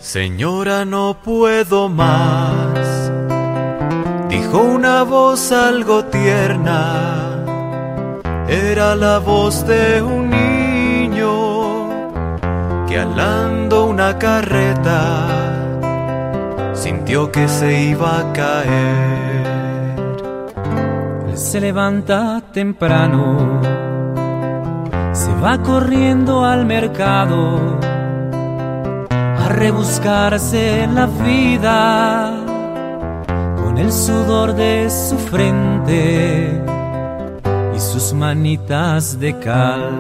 Señora, no puedo más, dijo una voz algo tierna. Era la voz de un niño que alando una carreta sintió que se iba a caer. Él se levanta temprano, se va corriendo al mercado a rebuscarse la vida con el sudor de su frente y sus manitas de cal.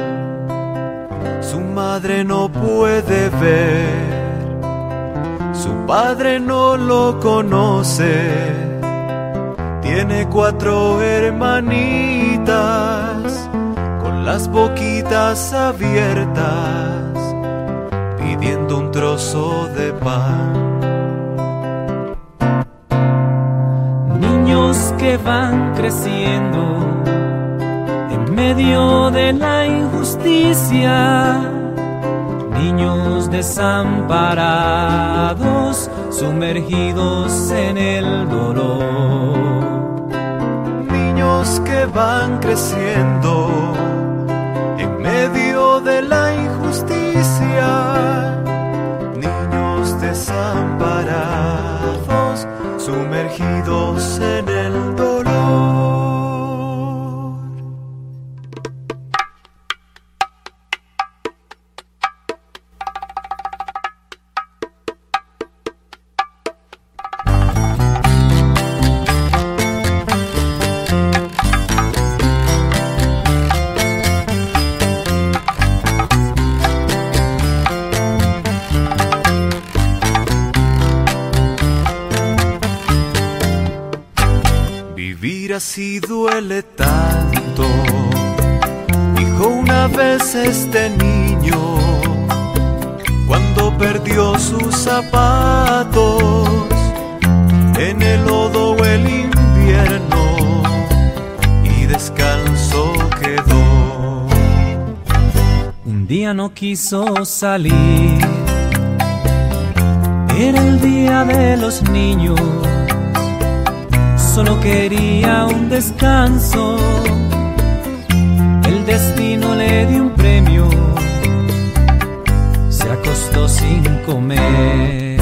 Su madre no puede ver, su padre no lo conoce. Tiene 4 hermanitas con las boquitas abiertas pidiendo un trozo de pan. Niños que van creciendo en medio de la injusticia, niños desamparados, sumergidos en el dolor. Niños que van creciendo en medio de la injusticia, niños desamparados, sumergidos en el dolor. Vivir así duele tanto, dijo una vez este niño cuando perdió sus zapatos en el lodo o el invierno y descalzo quedó. Un día no quiso salir, era el día de los niños, solo quería un descanso. El destino le dio un premio, se acostó sin comer.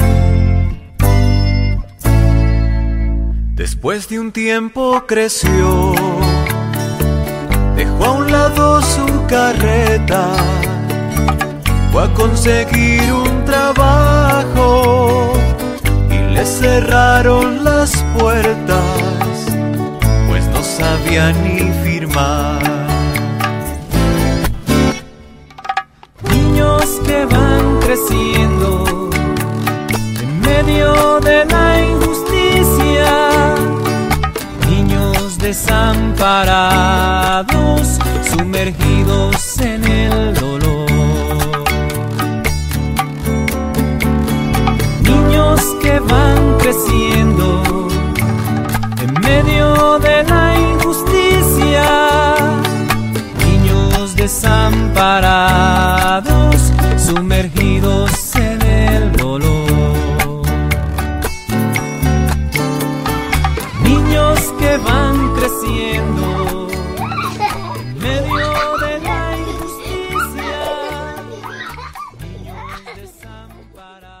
Después de un tiempo creció, dejó a un lado su carreta, fue a conseguir un trabajo y le cerraron las puertas, pues no sabía ni firmar. Niños que van creciendo en medio de la injusticia, niños desamparados, sumergidos en el dolor. Niños que van creciendo en medio de la injusticia, niños desamparados, sumergidos en el dolor. Niños que van creciendo en medio de la injusticia, niños desamparados.